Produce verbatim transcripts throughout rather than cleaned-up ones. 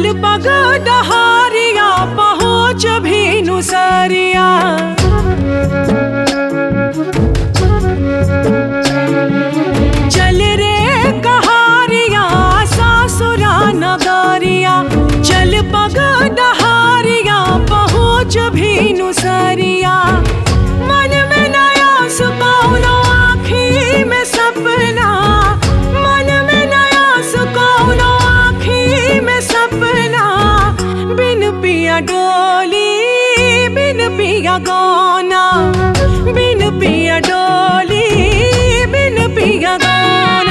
चल पग डहारिया पहुँच भी नुसरिया। चल रे कहारिया सासुरा नगरिया, चल पग डहारिया पहुँच भी नुसरिया। मन में नया सुकौनो आँखी में सपना, मन में नया सुकौनो आँखी में सपना। बिन पिया डोली बिन पिया गाना, बिन पिया डोली बिन पिया गाना।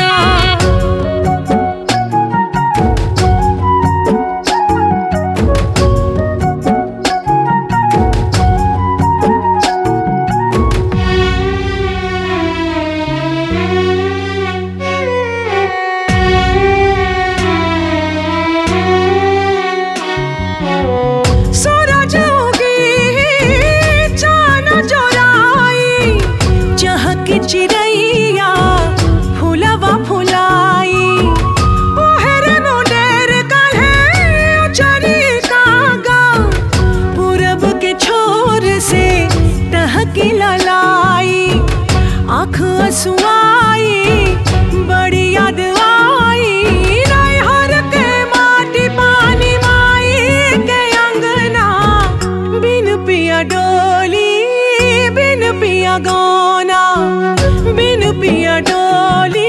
चिड़ैया फुलवा फुलाई, ओहर नो डेर काल्हे चरी कागा। पूरब के छोर से टहकी ललाई, आँख असुआई बड़ी याद आई। नैहर के माटी पानी माई के अंगना, बिन पिया डोली बिन पिया गाना, बिन पिया डोली